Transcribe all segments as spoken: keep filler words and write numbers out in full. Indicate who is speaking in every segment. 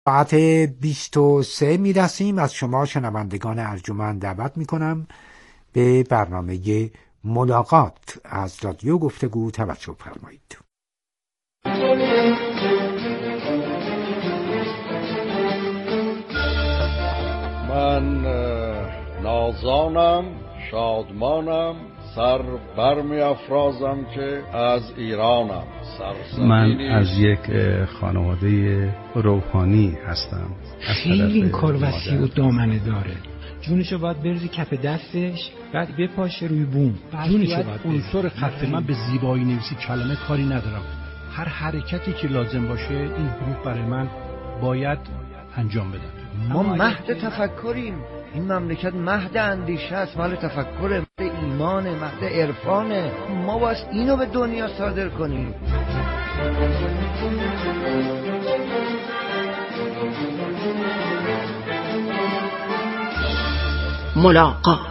Speaker 1: ساعت بیست و سه می رسیم. از شما شنوندگان ارجمند دعوت می کنم به برنامه ملاقات از رادیو گفتگو توجه فرمایید.
Speaker 2: من نازانم، شادمانم، سر برمی افرازم که از ایرانم.
Speaker 3: من از یک خانواده روحانی هستم.
Speaker 4: خیلی این کار وسیع و دامنه داره. جونشو باید بریزی کف دستش، بعد بپاشه روی بوم.
Speaker 5: جونشو باید عنصر خط من به زیبایی نویسی کلمه کاری ندارم. هر حرکتی که لازم باشه این حروف برای من باید انجام بدن.
Speaker 6: ما مهد تفکریم. این مملکت مهد اندیشه است، مال تفکر، مهد ایمانه، مهد عرفانه. ما باید اینو به دنیا صادر کنیم.
Speaker 7: ملاقات.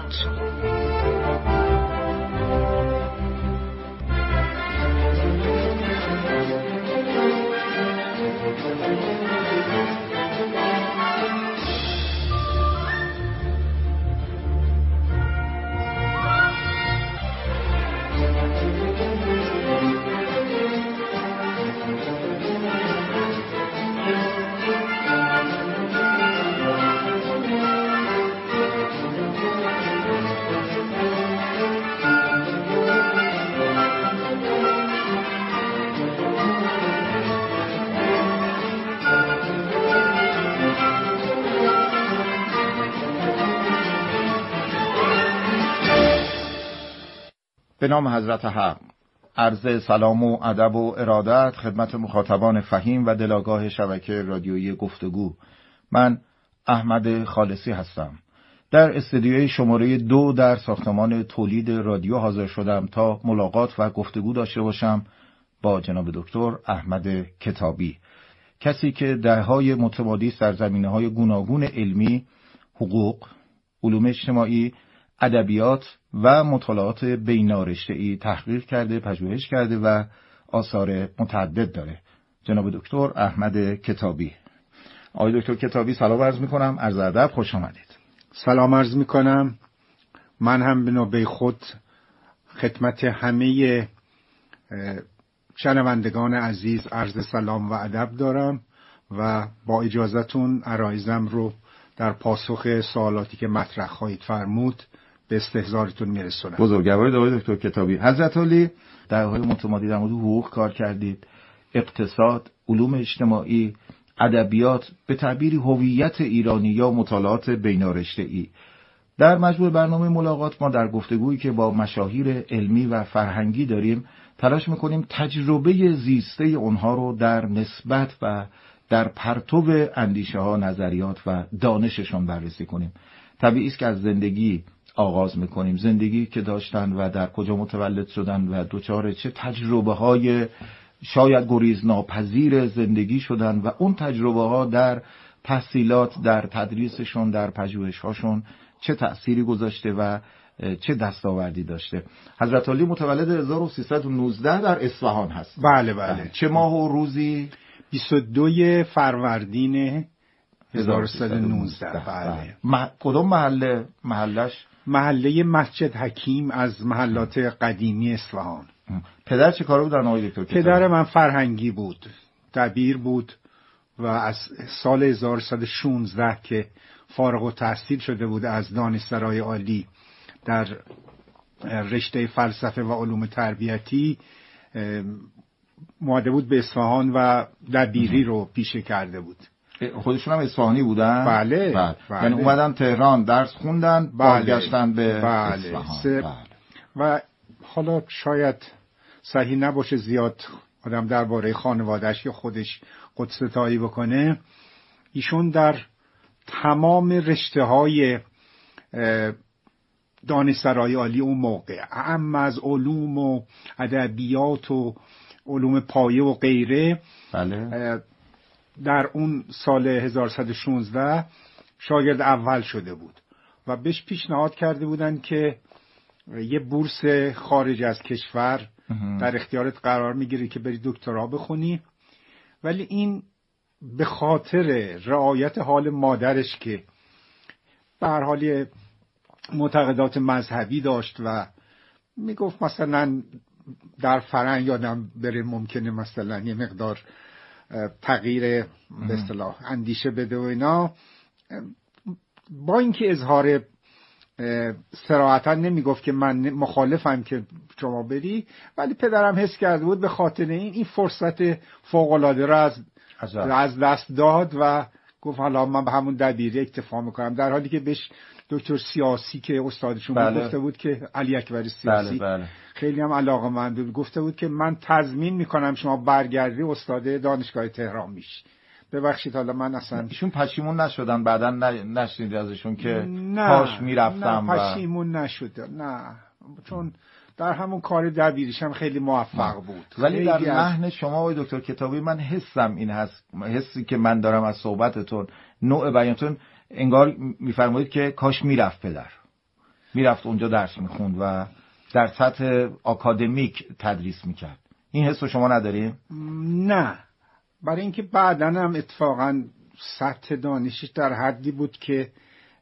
Speaker 8: به نام حضرت حق، عرض سلام و ادب و ارادت خدمت مخاطبان فهیم و دلاگاه شبکه رادیویی گفتگو. من احمد خالصی هستم. در استودیوی شماره دو در ساختمان تولید رادیو حاضر شدم تا ملاقات و گفتگو داشته باشم با جناب دکتر احمد کتابی، کسی که دهه‌های متمادی در زمینه‌های گوناگون علمی، حقوق، علوم اجتماعی، ادبیات و مطالعات بینارشته‌ای تحقیق کرده، پژوهش کرده و آثار متعدد داره. جناب دکتر احمد کتابی. آقای دکتر کتابی سلام عرض می‌کنم، عرض ادب، خوش آمدید.
Speaker 1: سلام عرض می‌کنم. من هم به نوبه خود خدمت همه شنوندگان عزیز عرض سلام و ادب دارم و با اجازهتون عرایزم رو در پاسخ سوالاتی که مطرح خواهید فرمود به استحضارتون میرسونم.
Speaker 8: بزرگوار آقای دکتر کتابی، حضرت علی دهه‌های متمادی در مورد حقوق کار کردید، اقتصاد، علوم اجتماعی، ادبیات، به تعبیری هویت ایرانی یا مطالعات بینارشته‌ای. در مجموع برنامه ملاقات ما در گفتگویی که با مشاهیر علمی و فرهنگی داریم تلاش میکنیم تجربه زیسته اونها رو در نسبت و در پرتو اندیشه ها، نظریات و دانششون بررسی کنیم. طبیعی است که از زندگی آغاز میکنیم، زندگی که داشتن و در کجا متولد شدن و دوچار چه تجربه های شاید گریز ناپذیر زندگی شدن و اون تجربه ها در تحصیلات، در تدریسشون، در پژوهش‌هاشون چه تأثیری گذاشته و چه دستاوردی داشته. حضرت علی متولد هزار و سیصد و نوزده در اصفهان هست.
Speaker 1: بله بله.
Speaker 8: چه ماه و روزی؟
Speaker 1: بیست و دو فروردین هزار و سیصد و نوزده. بله.
Speaker 8: مح... کدوم محله؟ محلش؟
Speaker 1: محله مسجد حکیم از محلات قدیمی اصفهان.
Speaker 8: پدر چه کاره بودن آقای دکتر؟
Speaker 1: پدر من فرهنگی بود، دبیر بود و از سال هزار و سیصد و شانزده که فارغ التحصیل شده بود از دانشسرای عالی در رشته فلسفه و علوم تربیتی مؤدب بود به اصفهان و دبیری رو پیشه کرده بود.
Speaker 8: خودشون هم اصفهانی بودن؟
Speaker 1: بله, بله.
Speaker 8: بله. یعنی اومدن تهران درس خوندن، بله. برگشتن به
Speaker 1: بله.
Speaker 8: اصفهان.
Speaker 1: بله. و حالا شاید صحیح نباشه زیاد آدم درباره خانواده‌اش یا خودش قدستایی بکنه. ایشون در تمام رشته‌های دانشسرای عالی اون موقع، اعم از علوم و ادبیات و علوم پایه و غیره،
Speaker 8: بله.
Speaker 1: در اون سال هزار و سیصد و شانزده شاگرد اول شده بود و بهش پیشنهاد کرده بودن که یه بورس خارج از کشور در اختیارت قرار میگیری که بری دکترا بخونی، ولی این به خاطر رعایت حال مادرش که به هر حال معتقدات مذهبی داشت و میگفت مثلا در فرهنگ یادم بره ممکنه مثلا یه مقدار تغییر به اصطلاح اندیشه بده و اینا، با اینکه اظهار صراحتا نمیگفت که من مخالفم که شما بری، ولی پدرم حس کرده بود به خاطر این این فرصت فوق العاده را از از دست داد و گفت حالا من به همون دبیری اکتفا میکنم، در حالی که بهش دکتر سیاسی که استادشون بله. گفته بود که علی اکبر سیاسی بله بله. خیلی هم علاقه‌مند بود، گفته بود که من تضمین میکنم شما برگردی استاد دانشگاه تهران میشی. ببخشید حالا من اصلا
Speaker 8: ایشون پشیمون نشدن بعداً نشنید ازشون که نه، کاش میرفتم؟
Speaker 1: نه پشیمون و... نشده، نه، چون در همون کار دبیریش هم خیلی موفق نه. بود.
Speaker 8: ولی در لحن از... شما آقای دکتر کتابی من حسم این هست، حسی که من دارم از صحبتتون، نوع بیانتون، انگار میفرمایید که کاش میرفت پدر، میرفت اونجا درس میخوند و در سطح آکادمیک تدریس میکرد. این حس رو شما نداریم؟
Speaker 1: نه، برای اینکه بعداً هم اتفاقاً سطح دانشش در حدی بود که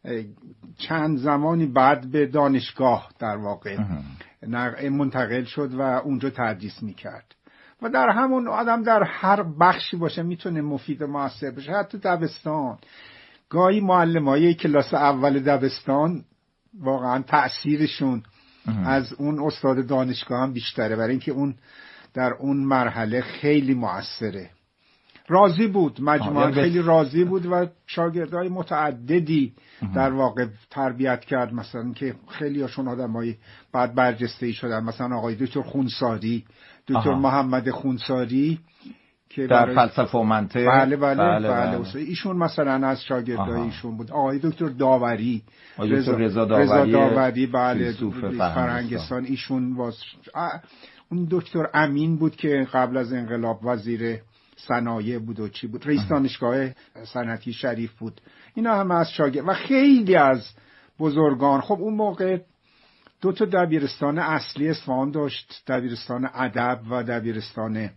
Speaker 1: چند زمانی بعد به دانشگاه در واقع منتقل شد و اونجا تدریس میکرد و در همون آدم در هر بخشی باشه میتونه مفید و موثر بشه. حتی دبستان گاهی معلمای کلاس اول دبستان واقعا تأثیرشون از اون استاد دانشگاه هم بیشتره، برای اینکه اون در اون مرحله خیلی موثره. راضی بود، مجموعاً خیلی راضی بود و شاگردای متعددی در واقع تربیت کرد، مثلا که خیلی هاشون آدمای بعد برجسته‌ای شدن، مثلا آقای دکتر خونساری، دکتر محمد خونساری که
Speaker 8: در فلسفه و منطق
Speaker 1: بله بله بله, بله, بله. ایشون مثلا از شاگردای ایشون بود. آقای دکتر داوری،
Speaker 8: رضا رضا داوری,
Speaker 1: داوری بله فرهنگستان، ایشون واس... اون دکتر امین بود که قبل از انقلاب وزیر صنایع بود و چی بود، رئیس دانشگاه صنعتی شریف بود. اینا همه از شاگرد و خیلی از بزرگان. خب اون موقع دو تا دبیرستان اصلی اصفهان داشت، دبیرستان ادب و دبیرستان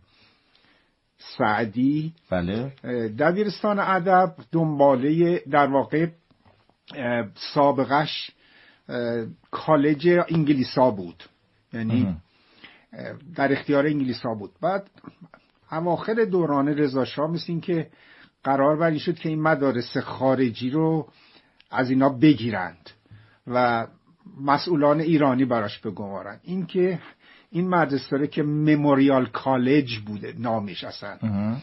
Speaker 1: سعدی.
Speaker 8: بله.
Speaker 1: دبیرستان ادب دنباله در واقع سابقش کالج انگلیسا بود، یعنی در اختیار انگلیسا بود. بعد اواخر دوران رضا شاه مثل این که قرار بر این شد که این مدارس خارجی رو از اینا بگیرند و مسئولان ایرانی براش بگمارن. این که این مدرسه داره که مموریال کالج بوده نامش اصلا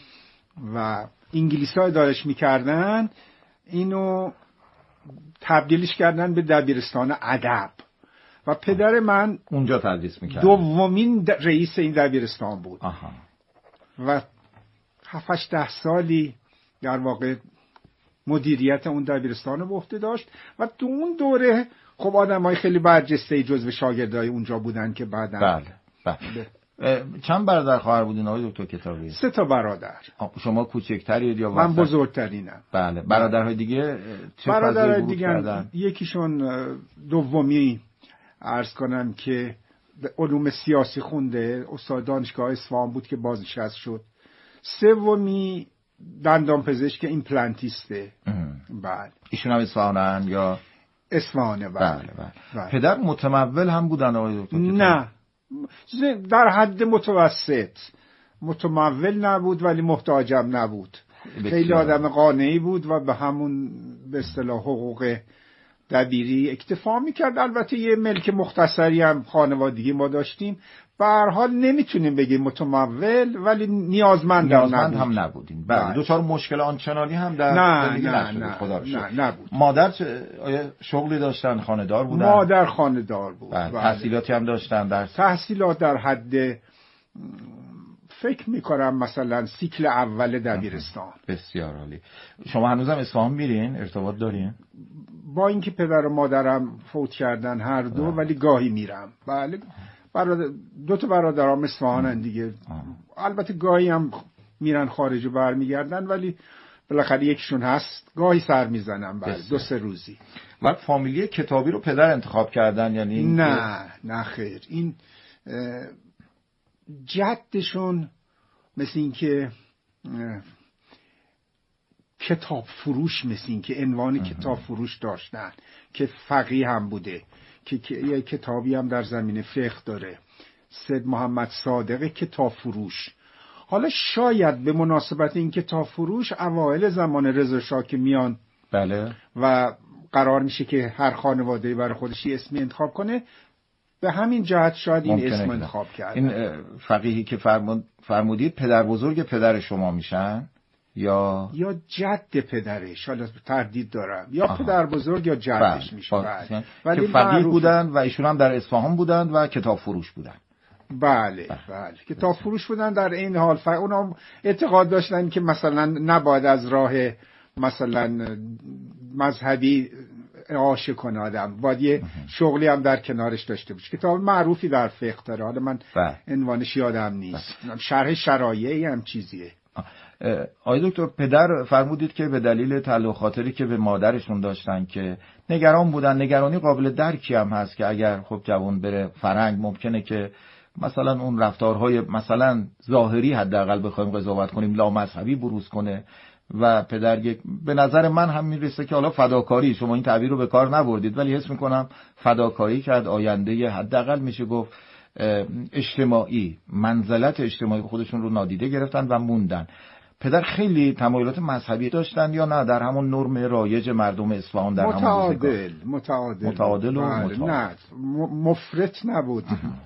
Speaker 1: و انگلیسی ها ادارش میکردن، اینو تبدیلش کردن به دبیرستان ادب و پدر من
Speaker 8: اونجا تدریس میکرد،
Speaker 1: دومین رئیس این دبیرستان بود.
Speaker 8: آها.
Speaker 1: و هفتش ده سالی در واقع مدیریت اون دبیرستان رو به عهده داشت و تو اون دوره خب آدمای خیلی برجسته جزو شاگردای اونجا بودن که بعداً
Speaker 8: بله بله. چند برادر خواهر بودین آقای دکتر کتابی؟
Speaker 1: سه تا برادر.
Speaker 8: شما کوچکترید یا
Speaker 1: من بزرگترینم؟
Speaker 8: بله. برادرهای دیگه چه
Speaker 1: برادرهای دیگه یکیشون دومی عرض کنم که علوم سیاسی خونده، استاد دانشگاه اصفهان بود که بازنشسته شد. سومی دندان پزشک ایمپلنتیسته. بله.
Speaker 8: ایشون هم اصفهانن یا
Speaker 1: اصفهانه؟ بله.
Speaker 8: بله بله. بله. پدر متمول هم بودن آقای دکتر؟
Speaker 1: نه، در حد متوسط. متمول نبود ولی محتاجم نبود. خیلی آدم قانعی بود و به همون به اصطلاح حقوق دبیری اکتفا میکرد. البته یه ملک مختصری هم خانوادگی ما داشتیم. به هر حال نمیتونیم بگیم متمول ولی نیازمند,
Speaker 8: نیازمند هم نبودیم. بله. دو چهار مشکل آنچنانی هم در
Speaker 1: نه نه نه,
Speaker 8: خدا
Speaker 1: نه, نه نبود.
Speaker 8: مادر آیا شغلی داشتن؟ خانه‌دار بودن؟
Speaker 1: مادر خانه‌دار بود.
Speaker 8: بله. بله. تحصیلاتی هم داشتن؟ در
Speaker 1: تحصیلات در حد فکر میکنم مثلا سیکل اول دبیرستان.
Speaker 8: بسیار عالی. شما هنوزم اصفهان میرین؟ ارتباط دارین؟
Speaker 1: با اینکه پدر و مادرم فوت کردن هر دو آه. ولی گاهی میرم. بله. برادر دو تا برادرام اصفهانن دیگه. آه. البته گاهی هم میرن خارج و برمیگردن ولی بالاخره یکیشون هست، گاهی سر میزنم. بله. دو سه روزی.
Speaker 8: و فامیلی کتابی رو پدر انتخاب کردن یعنی؟
Speaker 1: نه نه خیر. این جدشون مثل این که کتاب فروش مثل این که عنوان کتاب فروش داشتن، که فقیه هم بوده، که, که یه کتابی هم در زمینه فقه داره، سید محمد صادق کتاب فروش. حالا شاید به مناسبت این کتاب فروش اوایل زمان رضا شاه که میان
Speaker 8: بله
Speaker 1: و قرار میشه که هر خانواده برای خودش اسمی انتخاب کنه، به همین جهت شاید این اسم انتخاب کرد.
Speaker 8: این فقیهی که فرمود فرمودید پدر بزرگ پدر شما میشن یا
Speaker 1: یا جد پدرش، حالا تردید دارم، یا آها. پدر بزرگ یا جدش میشه.
Speaker 8: ولی که فقیه بودن و ایشون هم در اصفهان بودن و کتاب فروش بودن.
Speaker 1: بله بله, بله. کتاب فروش بودن. در این حال ف... اونا اعتقاد داشتن که مثلا نباید از راه مثلا مذهبی اعاشه کنه آدم، باید یه شغلی هم در کنارش داشته باشه. کتاب معروفی در فقه داره، حالا من عنوانش یادم نیست، شرح شرایعی هم چیزیه.
Speaker 8: آقای دکتر، پدر فرمودید که به دلیل تعلق خاطری که به مادرشون داشتن که نگران بودن، نگرانی قابل درکی هم هست که اگر خب جوان بره فرهنگ ممکنه که مثلا اون رفتارهای مثلا ظاهری حداقل بخوایم قضاوت کنیم لامذهبی بروز کنه و پدر یک به نظر من هم میرسه که حالا فداکاری، شما این تعبیر رو به کار نبردید ولی حس میکنم فداکاری کرد، آینده حداقل میشه گفت اجتماعی، منزلت اجتماعی خودشون رو نادیده گرفتن و موندن. پدر خیلی تمایلات مذهبی داشتن یا نه در همون نرم رایج مردم اصفهان در همون
Speaker 1: متعادل متعادل
Speaker 8: متعادل و متعادل.
Speaker 1: نه مفرط نبود،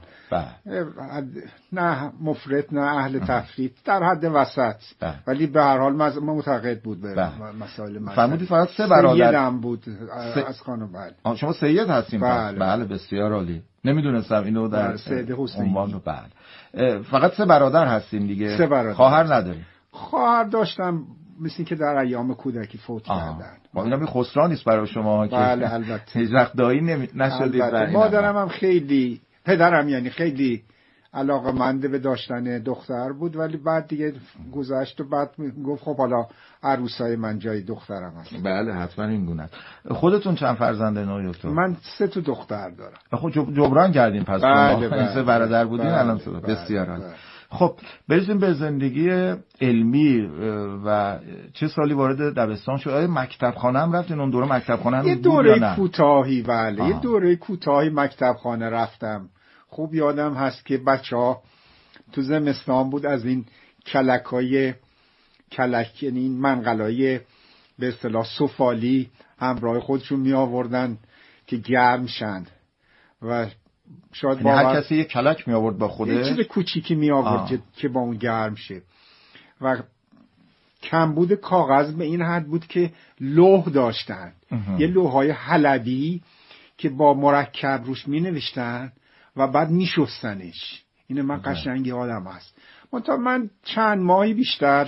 Speaker 1: نه مفرط نه اهل تفرید، در حد وسط، ولی به هر حال معتقد بود به مسائل مذهبی.
Speaker 8: فرمودید فقط سه برادر
Speaker 1: سیدم بود س... از خانم. بله
Speaker 8: شما سید هستین؟
Speaker 1: بله.
Speaker 8: بله بسیار عالی، نمیدونستم اینو در
Speaker 1: سید حسینی.
Speaker 8: بله فقط سه برادر هستین دیگه؟
Speaker 1: سه برادر.
Speaker 8: خواهر ندارین؟
Speaker 1: خواهر داشتم مثل که در ایام کودکی فوت کردن.
Speaker 8: با اینا می خسران نیست برای شما که
Speaker 1: بله البته
Speaker 8: هیچ دایی نمی... نشدید؟
Speaker 1: مادرم هم خیلی، پدرم یعنی خیلی علاقه‌مند به داشتن دختر بود، ولی بعد دیگه گذشت و بعد گفت خب حالا عروسای من جای دخترم هست.
Speaker 8: بله حتما این گونه است. خودتون چند فرزنده نوع دکتر؟
Speaker 1: من سه تا دختر دارم.
Speaker 8: خب جبران کردیم پس.
Speaker 1: بله بله.
Speaker 8: سه برادر بودین
Speaker 1: بله
Speaker 8: الان
Speaker 1: بله
Speaker 8: بسیار عالی.
Speaker 1: بله.
Speaker 8: خب برسیم به زندگی علمی و چه سالی وارد دبستان شد؟ آیا مکتبخانه هم رفتین اون دوره؟ مکتبخانه هم
Speaker 1: یه دوره کوتاهی بله، یه دوره کوتاهی مکتبخانه رفتم. خوب یادم هست که بچه‌ها تو زمستان بود از این کلکای کلک، یعنی این منقلای به اصطلاح سفالی همراه خودشون می آوردن که گرم شن و شاید
Speaker 8: یعنی هر کسی یک کلک می آورد با خودش،
Speaker 1: یه چیز کوچیکی می آورد که, که با اون گرم شه. و کمبود کاغذ به این حد بود که لوح داشتن، یه لوح‌های حلبی که با مرکب روش می نوشتن و بعد می شستنش. اینه من قشنگی آدم هست. منتها من چند ماهی بیشتر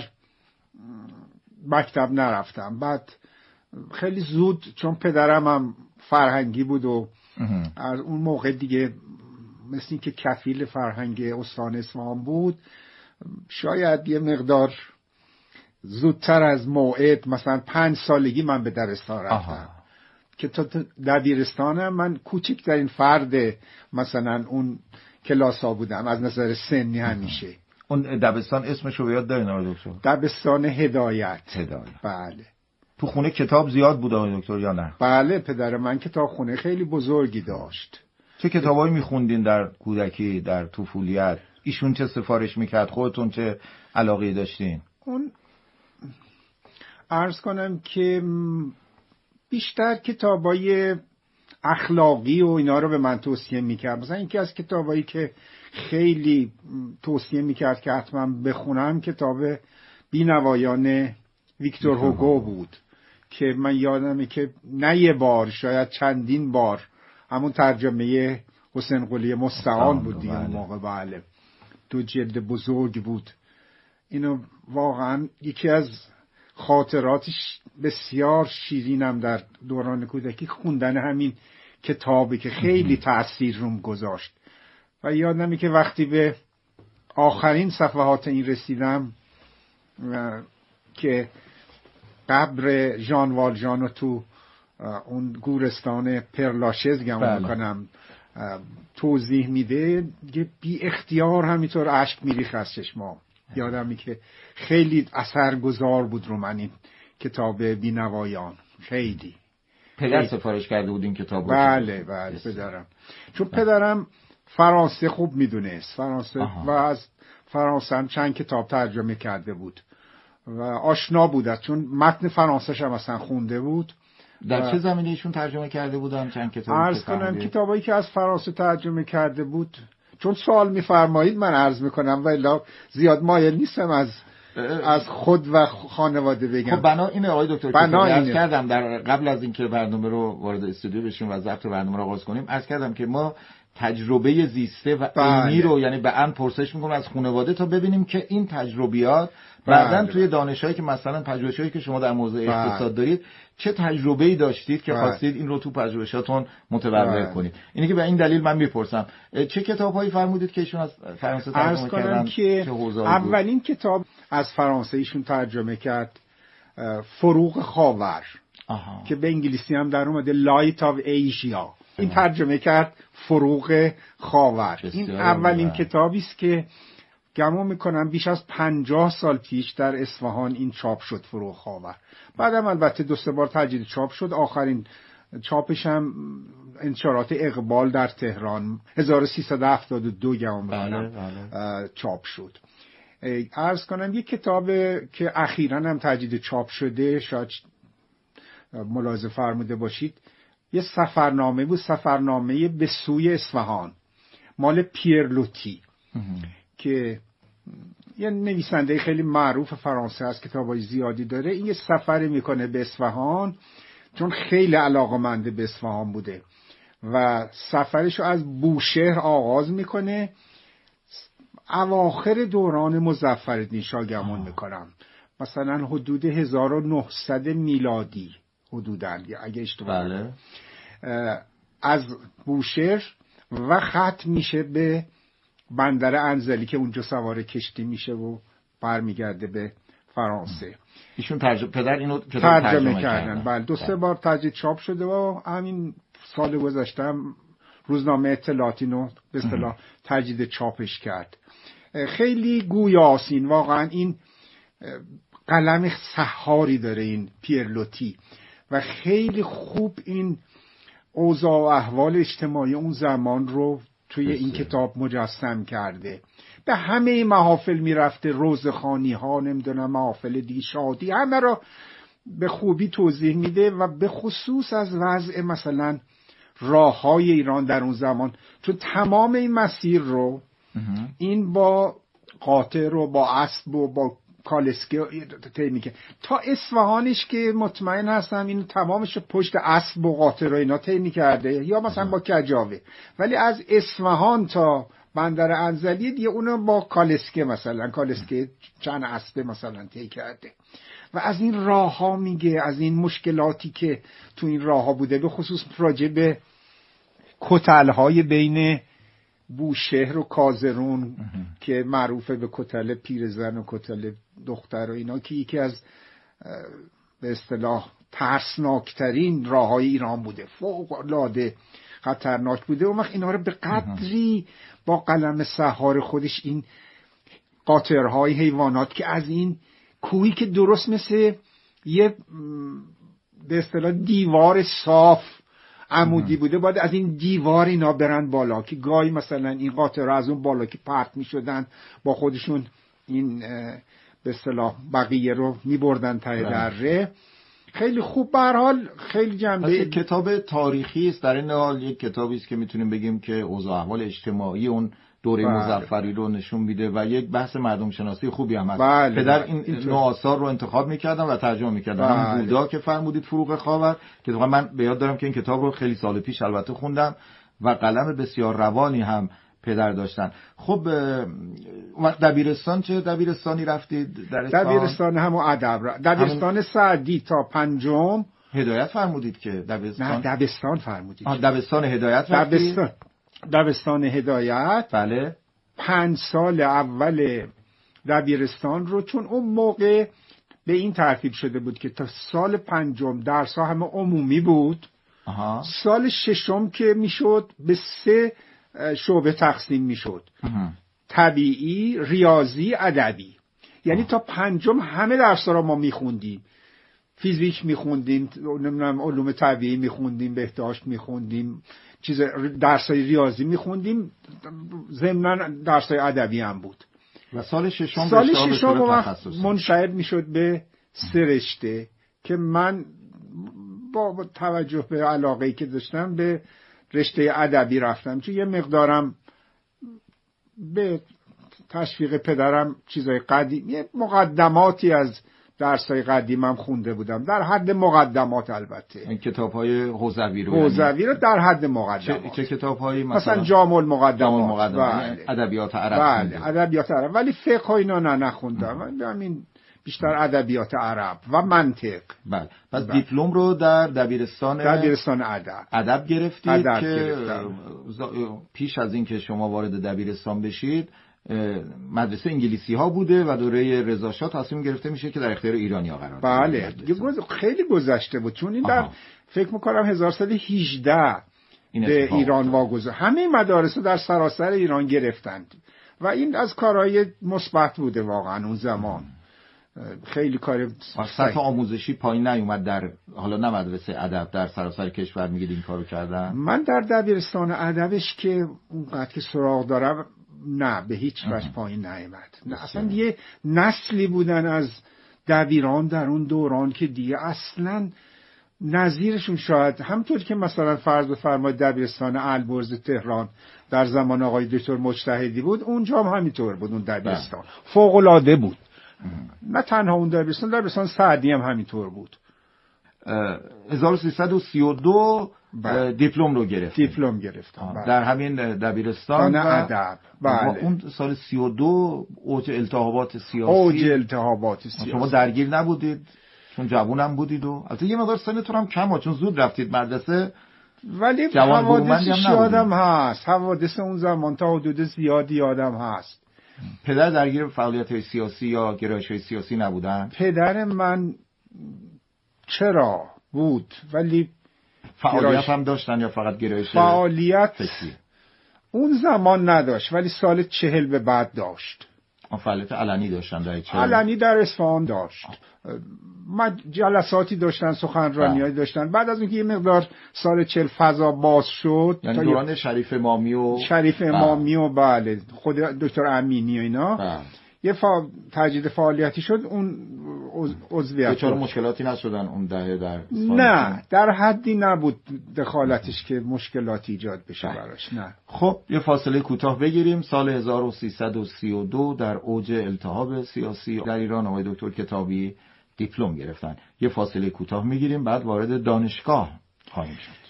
Speaker 1: مکتب نرفتم. بعد خیلی زود، چون پدرم هم فرهنگی بود و از اون موقع دیگه مثل این که کفیل فرهنگ استان اصفهان بود، شاید یه مقدار زودتر از موعد، مثلا پنج سالگی من به دبستان رفتم. آها. که تا دبیرستانم من کوچکترین فرد مثلا اون کلاس ها بودم از نظر سنی همیشه.
Speaker 8: اون دبستان اسمش رو یاد دارین آقای دکتر؟
Speaker 1: دبستان هدایت.
Speaker 8: هدایت.
Speaker 1: بله.
Speaker 8: تو خونه کتاب زیاد بود آقای دکتر یا نه؟
Speaker 1: بله پدر من کتاب خونه خیلی بزرگی داشت.
Speaker 8: چه کتابایی میخوندین در کودکی، در طفولیت؟ ایشون چه سفارش میکرد؟ خودتون چه علاقه‌ای داشتین؟
Speaker 1: اون عرض کنم که بیشتر کتابای اخلاقی و اینا رو به من توصیه میکرد. مثلا یکی از کتابایی که خیلی توصیه میکرد که حتما بخونم کتاب بینوایان ویکتور هوگو بود که من یادمه که نه یه بار، شاید چندین بار همون ترجمه حسین قلی مستعان بود دیگه اون موقع. بله دو جلد بزرگ بود. اینو واقعا یکی از خاطراتش بسیار شیرینم در دوران کودکی خوندن همین کتابی که خیلی تأثیر روم گذاشت. و یادمه که وقتی به آخرین صفحات این رسیدم که قبر ژان والژان رو تو اون گورستان پرلاشز گمان میکنم توضیح میده، بی اختیار همینطور اشک میریخت از چشمام. یادمه که خیلی اثرگذار بود رو من این کتاب بینوایان. خیلی
Speaker 8: پدر سفارش کرده بود این کتاب.
Speaker 1: بله بله پدرم، چون پدرم فرانسه خوب میدونست فرانسه آها. و از فرانسه هم چند کتاب ترجمه کرده بود و آشنا بود، چون متن فرانسه‌ش هم اصلا خونده بود.
Speaker 8: در چه زمینه ایشون ترجمه کرده بودن چند کتاب؟
Speaker 1: عرض کنم کتابایی که از فرانسه ترجمه کرده بود، چون سوال میفرمایید من عرض میکنم و الا زیاد مایل نیستم از از خود و خانواده بگم.
Speaker 8: خب بنا اینه آقای دکتر که عرض کردم در قبل از اینکه برنامه رو وارد استودیو بشیم و ضبط برنامه رو آغاز کنیم، عرض کردم که ما تجربه زیسته و علمی رو یعنی به ان پرسش میکنیم از خانواده تا ببینیم که این تجربیات بعداً بله. توی دانشایی که مثلا پژوهشایی که شما در موضوع بله. اقتصاد دارید چه تجربه‌ای داشتید که بله. خواستید این رو تو پژوهشاتون متبرر بله. کنید. اینی که به این دلیل من میپرسم چه کتاب‌هایی فرمودید که ایشون از فرانسه ترجمه کردن؟
Speaker 1: که اولین کتاب از فرانسه ایشون ترجمه کرد فروغ خاور آها. که به انگلیسی هم در اومده لایت آف ایژیا. این ترجمه کرد فروغ خاور. این اولین کتابی است که گمان میکنم بیش از پنجاه سال پیش در اصفهان این چاپ شد، فروغ خاور. بعدم البته دو سه بار تجدید چاپ شد، آخرین چاپش هم انتشارات اقبال در تهران هزار و سیصد و هفتاد و دو گمان میکنم چاپ شد. عرض کنم یک کتاب که اخیراً هم تجدید چاپ شده، شاید ملاحظه فرموده باشید، یه سفرنامه بود، سفرنامه به سوی اصفهان مال پیر لوتی که یه نویسنده خیلی معروف فرانسه است، کتابای زیادی داره. این یه سفری میکنه به اصفهان چون خیلی علاقه‌مند به اصفهان بوده و سفرشو از بوشهر آغاز میکنه، اواخر دوران مظفرالدین شاه گمان میکنم، مثلا حدود هزار و نهصد میلادی حدوداً اگه اشتباه
Speaker 8: بله.
Speaker 1: از بوشهر و ختم میشه به بندر انزلی که اونجا سوار کشتی میشه و برمیگرده به فرانسه.
Speaker 8: ایشون ترجمه پدر اینو
Speaker 1: ترجمه, ترجمه کردن. بله دو سه بار تجدید چاپ شده و همین سال گذشته روزنامه اطلاعاتی رو به اصطلاح تجدید چاپش کرد. خیلی گویاسین، واقعا این قلم سحاری داره این پیر لوتی و خیلی خوب این اوضاع و احوال اجتماعی اون زمان رو توی این کتاب مجسم کرده. به همه محافل میرفته، روزخوانی ها، نمیدونم محافل دی شادی، همه را به خوبی توضیح میده و به خصوص از وضع مثلا راه های ایران در اون زمان، چون تمام این مسیر رو این با قاطر و با اسب و با کالسکه طی میکنه تا اصفهانش که مطمئن هستم این تمامش پشت اسب و قاطر و اینا طی میکرده یا مثلا با کجاوه، ولی از اصفهان تا بندر انزلی دیگه اونو با کالسکه مثلا کالسکه چند اسبه مثلا طی کرده و از این راه ها میگه، از این مشکلاتی که تو این راه ها بوده، به خصوص راجع به کتل های بین بوشهر و کازرون که معروفه به کتل پیرزن و کتل دختر و اینا، که یکی از به اصطلاح ترسناکترین راههای ایران بوده، فوق العاده خطرناک بوده. و وقت اینا رو به قدری با قلم سحار خودش این قاطرهای حیوانات که از این کوهی که درست مثل یه به اصطلاح دیوار صاف عمودی بوده، باید از این دیوار اینا برن بالا که گاهی مثلا این قاطره از اون بالا که پرت می شدن با خودشون این به اصطلاح بقیه رو می بردن ته دره. خیلی خوب، به هر حال خیلی جنبه
Speaker 8: کتاب تاریخی است، در این حال یک کتابی است که میتونیم بگیم که اوضاع احوال اجتماعی اون دوره مظفری رو نشون میده و یک بحث مردم شناسی خوبی هم هست.
Speaker 1: بله
Speaker 8: پدر این, این نوع آثار رو انتخاب میکردن و ترجمه میکردن. همون بودا که فرمودید فروغ خاور که من به یاد دارم که این کتاب رو خیلی سال پیش البته خوندم و قلم بسیار روانی هم پدر داشتن. خب وقت دبیرستان چه دبیرستانی رفتید در اصفهان؟
Speaker 1: دبیرستان همون ادب، دبیرستان همون... سعدی تا پنجم.
Speaker 8: هدایت فرمودید که دبستان؟
Speaker 1: نه دبستان فرمودید.
Speaker 8: آه دبستان هدایت رفتید؟
Speaker 1: دبستان دبستان هدایت.
Speaker 8: بله.
Speaker 1: پنج سال اول دبیرستان رو، چون اون موقع به این ترتیب شده بود که تا سال پنجم درس ها همه عمومی بود.
Speaker 8: آها.
Speaker 1: سال ششم که میشد به سه شعبه تقسیم میشد، طبیعی، ریاضی، ادبی. یعنی تا پنجم همه درس ها رو ما میخوندیم. فیزیک میخوندیم، نمیدونم علوم طبیعی میخوندیم، بهداشت میخوندیم، چیز درسای ریاضی میخوندیم، ضمناً درسای ادبی هم بود.
Speaker 8: و سال ششم
Speaker 1: سال ششم منشعب میشد به سه رشته که من با توجه به علاقه‌ای که داشتم به رشته ادبی رفتم، چون یه مقدارم به تشویق پدرم چیزای قدیم، یه مقدماتی از درسای قدیمم خونده بودم، در حد مقدمات البته.
Speaker 8: این کتاب‌های حوزوی رو
Speaker 1: حوزوی رو در حد مقدمات.
Speaker 8: چه, چه کتاب‌هایی مثلا؟
Speaker 1: مثلا جامع المقدمات.
Speaker 8: جامع المقدمات. ادبیات عرب.
Speaker 1: بله، ادبیات عرب، ولی فقه و اینا نه نخوندم. همین بیشتر ادبیات عرب و منطق.
Speaker 8: بله. پس بله. دیپلم رو در دبیرستان
Speaker 1: دبیرستان ادب
Speaker 8: ادب گرفتید
Speaker 1: ادب
Speaker 8: که
Speaker 1: گرفتم.
Speaker 8: پیش از این که شما وارد دبیرستان بشید مدرسه انگلیسی ها بوده و دوره رضا شاه تصمیم گرفته میشه که در اختیار ایرانی ها قرار
Speaker 1: بله. خیلی گذشته بود، چون این در فکر میکنم هزار و سیصد و هجده به ایران واگذار. همه مدارس در سراسر ایران گرفتند و این از کارهای مثبت بوده واقعا اون زمان. خیلی کار
Speaker 8: سطح آموزشی پایین نیومد در حالا نه مدرسه ادب در سراسر کشور میگید این کارو کردن؟
Speaker 1: من در دبیرستان ادبش که اونقدر که سراغ دارم نه، به هیچ وجه پایین نیامد. نه اصلا یه نسلی بودن از دبیران در اون دوران که دیگه اصلا نظیرشون شاید همطور که مثلا فرض بفرمایید دبیرستان البرز تهران در زمان آقای دکتر مجتهدی بود، اونجا هم همینطور بود. اون دبیرستان فوق العاده بود. نه تنها اون دبیرستان، دبیرستان سعدی هم همینطور بود.
Speaker 8: هزار و سیصد و سی و دو دیپلم رو گرفت.
Speaker 1: دیپلم گرفتم
Speaker 8: در همین دبیرستان
Speaker 1: ادب. بله.
Speaker 8: اون سال سی و دو اوج التهابات سیاسی.
Speaker 1: اوج التهابات سیاسی.
Speaker 8: شما درگیر نبودید چون جوونم بودید و البته یه مقدار سنتون هم کمه چون زود رفتید مدرسه،
Speaker 1: ولی حوادثش یادم هست. حوادث اون زمان تا حدود زیادی یادم هست.
Speaker 8: پدر درگیر فعالیت‌های سیاسی یا گرایش‌های سیاسی نبودن؟
Speaker 1: پدر من چرا بود، ولی
Speaker 8: فعالیت هم داشتن یا فقط گرایش
Speaker 1: فعالیت
Speaker 8: فکری؟
Speaker 1: اون زمان نداشت ولی سال چهل به بعد داشت.
Speaker 8: فعالیت علنی داشتن در چهل؟
Speaker 1: علنی در اصفهان داشت. جلساتی داشتن، سخنرانی‌هایی داشتن. بعد از اینکه یه مقدار سال چهل فضا باز شد،
Speaker 8: یعنی دوران ی... شریف امامی و
Speaker 1: شریف امامی و بله خود دکتر امینی و اینا بله. یه فا... تجدید فعالیتی شد. اون عضویت
Speaker 8: دچار مشکلاتی نشدن اون دهه در
Speaker 1: نه در حدی نبود دخالتش که مشکلاتی ایجاد بشه براش. نه.
Speaker 8: خب یه فاصله کوتاه بگیریم. سال هزار و سیصد و سی و دو در اوج التهاب سیاسی در ایران آقای دکتر کتابی دیپلم گرفتن. یه فاصله کوتاه میگیریم بعد وارد دانشگاه خواهیم شد.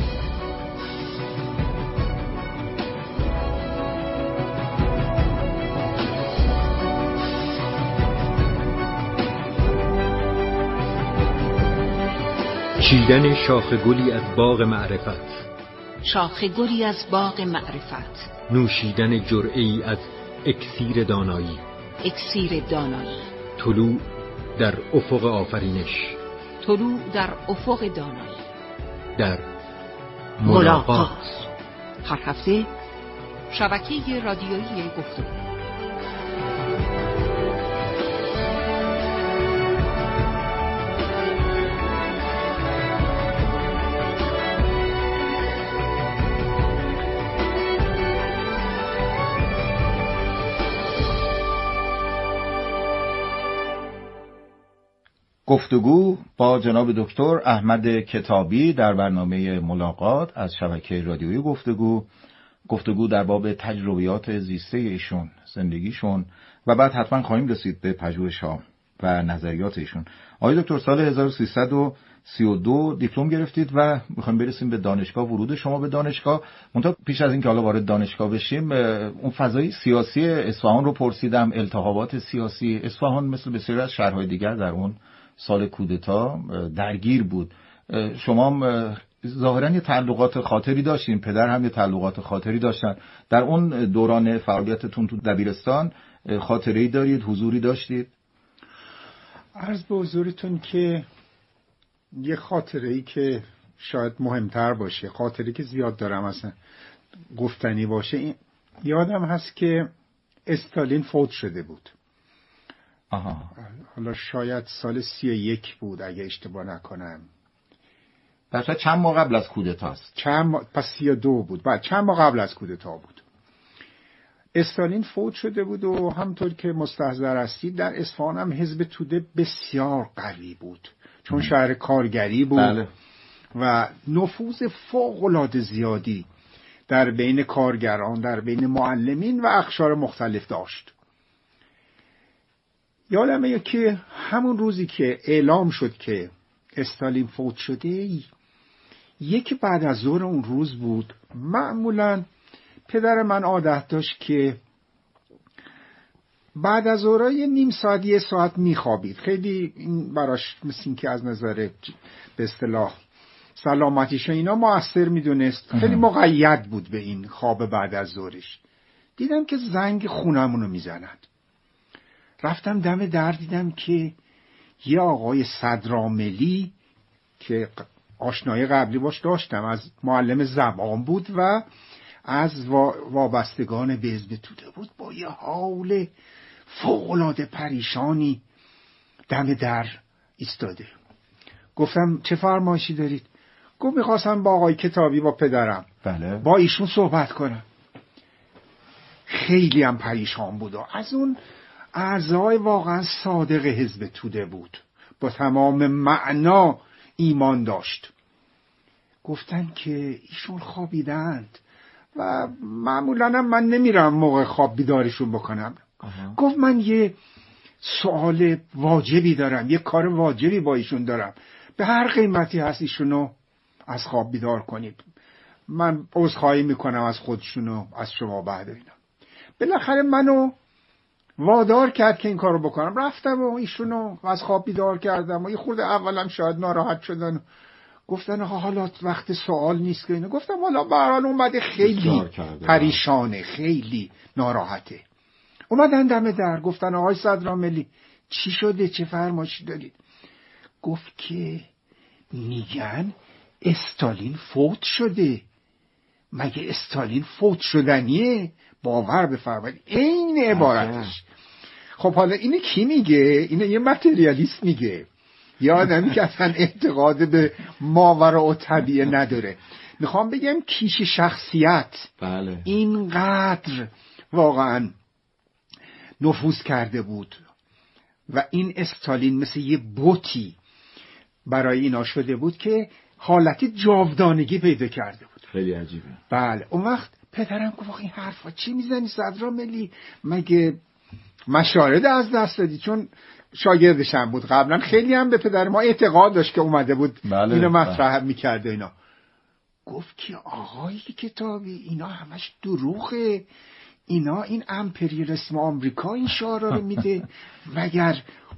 Speaker 7: چیدن شاخ گلی از باغ معرفت،
Speaker 9: شاخ گلی از باغ معرفت،
Speaker 7: نوشیدن جرعه‌ای از اکسیر دانایی،
Speaker 9: اکسیر دانایی،
Speaker 7: طلوع در افق آفرینش،
Speaker 9: طلوع در افق دانایی،
Speaker 7: در
Speaker 9: ملاقات. هر هفته شبکه رادیویی گفتگو.
Speaker 8: گفتگو با جناب دکتر احمد کتابی در برنامه ملاقات از شبکه رادیویی گفتگو. گفتگو در باب تجربیات زیسته ایشون، زندگیشون و بعد حتما خواهیم رسید به پژوهش‌ها و نظریات ایشون. آقای دکتر سال هزار و سیصد و سی و دو دیپلم گرفتید و میخوایم برسیم به دانشگاه، ورود شما به دانشگاه. منتها پیش از این که حالا وارد دانشگاه بشیم اون فضای سیاسی اصفهان رو پرسیدم، التهابات سیاسی اصفهان مثل بسیاری از شهرهای دیگر در اون سال کودتا درگیر بود. شما ظاهراً یه تعلقات خاطری داشتین، پدر هم یه تعلقات خاطری داشتن در اون دوران فعالیتتون تو دبیرستان. خاطره‌ای دارید؟ حضوری داشتید؟
Speaker 1: عرض به حضورتون که یه خاطره‌ای که شاید مهمتر باشه، خاطری که زیاد دارم اصلا گفتنی باشه، یادم هست که استالین فوت شده بود
Speaker 8: آها.
Speaker 1: حالا شاید سال سی و یک بود اگه اشتباه نکنم.
Speaker 8: بچه چند ماه قبل از کودتاست؟
Speaker 1: چند ماه، پس سی و دو بود. بعد چند ماه قبل از کودتا بود. استالین فوت شده بود و همطور که مستحضر هستید در اصفهان هم حزب توده بسیار قوی بود، چون ام. شهر کارگری بود. بله. و نفوذ فوق‌العاده زیادی در بین کارگران، در بین معلمین و اقشار مختلف داشت. یادمه که همون روزی که اعلام شد که استالین فوت شده، یکی بعد از ظهر اون روز بود. معمولاً پدر من عادت داشت که بعد از ظهر یه نیم ساعت یه ساعت میخوابید. خیلی این براش مثل این که از نظر به اصطلاح سلامتیش اینا مؤثر میدونست. خیلی مقید بود به این خواب بعد از ظهرش. دیدم که زنگ خونمونو میزند. رفتم دم در، دیدم که یه آقای صدراملی که آشنایی قبلی باش داشتم، از معلم زبان بود و از وابستگان به حزب توده بود، با یه حال فوق‌العاده پریشانی دم در ایستاده. گفتم چه فرمایشی دارید؟ گفت میخواستم با آقای کتابی، با پدرم، بله، با ایشون صحبت کنم. خیلی هم پریشان بود و از اون اعضای واقعا صادق حزب توده بود، با تمام معنا ایمان داشت. گفتن که ایشون خوابیدند و معمولاً هم من نمیرم موقع خواب بیدارشون بکنم. آها. گفت من یه سوال واجبی دارم، یه کار واجبی با ایشون دارم، به هر قیمتی هست ایشونو از خواب بیدار کنید. من عذرخواهی میکنم از خودشونو، از شما بعد اینا. بالاخره منو وادار کرد که این کارو بکنم. رفتم و ایشونو از خواب بیدار کردم و یه خورده اولم شاید ناراحت شدن، گفتن حالا وقت سوال نیست که اینو. گفتم حالا به هر حال اومده خیلی پریشانه، خیلی ناراحته. اومدن دم در، گفتن آقای صدراملی چی شده، چه فرمایشی دارید؟ گفت که میگن استالین فوت شده. مگه استالین فوت شدنیه؟ باور بفرمایید این عبارتش. خب حالا اینه کی میگه؟ اینه یه متریالیست میگه، یه آدمی که اصلا اعتقاد به ماوراء الطبیعه نداره. میخوام بگم کیش شخصیت بله. اینقدر واقعا نفوذ کرده بود و این استالین مثل یه بوتی برای اینا شده بود که حالت جاودانگی پیدا کرده بود.
Speaker 8: خیلی عجیبه.
Speaker 1: بله. اون وقت پدرم گفت این حرفا چی میزنی صدراملی؟ مگه مشارد از دست دادی؟ چون شاگردشم بود قبلا، خیلی هم به پدر ما اعتقاد داشت که اومده بود بله. اینو مطرح میکرده اینا. گفت که آقای کتابی اینا همش دروغه، اینا این امپریالیسم آمریکا این شعارا رو میده. مگر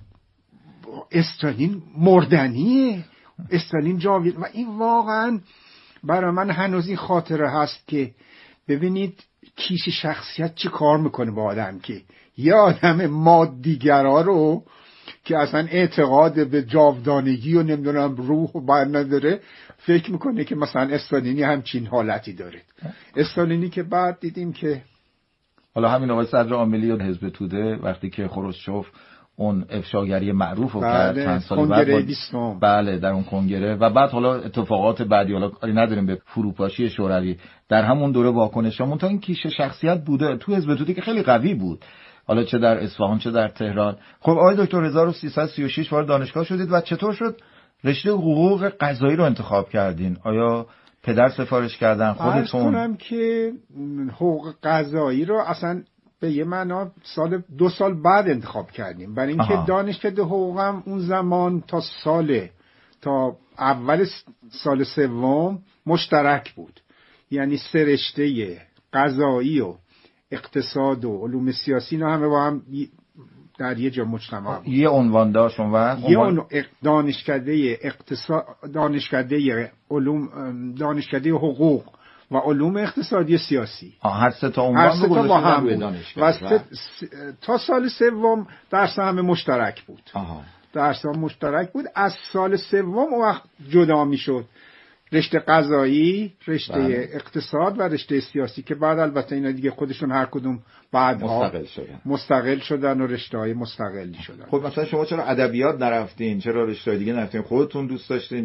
Speaker 1: استالین مردنیه؟ استالین جاوید. و این واقعا برای من هنوز این خاطره هست که ببینید کیش شخصیت چی کار میکنه با آدم، که یه آدم مادیگرا رو که اصلا اعتقاد به جاودانگی و نمیدونم روح و بر نداره، فکر میکنه که مثلا استالینی همچین حالتی داره. استالینی که بعد دیدیم که
Speaker 8: حالا همین آقای صدرعاملی و حزب توده وقتی که خروشچوف اون افشاگری معروف رو کرد چند سال بعد با... بله در اون کنگره و بعد حالا اتفاقات بعدی، حالا کاری نداریم به فروپاشی شوروی، در همون دوره واکنشامون تا این کیش شخصیت بوده تو حزب توده که خیلی قوی بود، حالا چه در اصفهان چه در تهران. خب آقای دکتر هزار و سیصد و سی و شش وارد دانشگاه شدید و چطور شد رشته حقوق قضایی رو انتخاب کردین؟ آیا پدر سفارش کردن خودتون؟ عرض
Speaker 1: کنم که حقوق قضایی رو اصلا به یه معنا سال دو سال بعد انتخاب کردیم، برای اینکه دانشکده حقوقم اون زمان تا سال تا اول سال سوم مشترک بود، یعنی سه رشته قضایی و اقتصاد و علوم سیاسی اینا همه با هم در یه جا مجتمع بود.
Speaker 8: یه عنوان داشت اون وقت؟
Speaker 1: یه عنوان دانشکده اقتصاد، دانشکده علوم، دانشکده حقوق و علوم اقتصادی سیاسی.
Speaker 8: هر سه تا عنوان
Speaker 1: رو با هم بود. و تا سال سوم درس همه مشترک بود. آها. درس هم مشترک بود. از سال سوم اون وقت جدا میشد رشته قضایی، رشته
Speaker 8: بله.
Speaker 1: اقتصاد و رشته سیاسی که بعد البته اینا دیگه خودشون هر کدوم بعدها
Speaker 8: مستقل شدن
Speaker 1: مستقل شدن و رشته‌های مستقلی شدن.
Speaker 8: خب مثلا شما چرا ادبیات نرفتین؟ چرا رشته دیگه نرفتین؟ خودتون دوست داشتین